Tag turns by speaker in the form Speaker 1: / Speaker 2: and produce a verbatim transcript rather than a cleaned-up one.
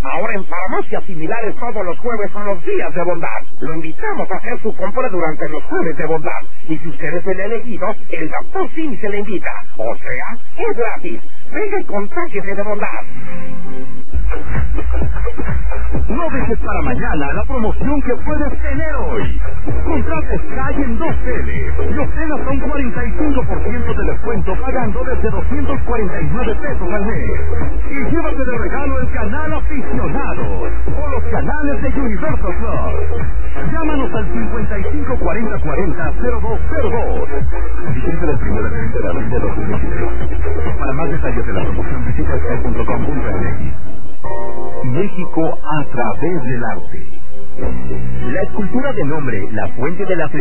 Speaker 1: Ahora en farmacias similares todos los jueves son los días de bondad. Lo invitamos a hacer su compra durante los jueves de bondad. Y si usted es el elegido, el doctor Sim se le invita. O sea, es gratis. Venga y contágiese de bondad.
Speaker 2: No dejes para mañana la promoción que puedes tener hoy. Contrata Sky en dos teles y obtén hasta un cuarenta y cinco por ciento de descuento pagando desde doscientos cuarenta y nueve pesos al mes. Y llévate de regalo el canal Aficionados o los canales de Universal Plus. Llámanos al cincuenta y cinco cuarenta cuarenta cero dos cero dos. Vigente del primero al veinte de abril de dos mil veintitrés. Para más detalles de la promoción visita sky punto com punto m x. México a través del arte. La escultura de nombre La Fuente de la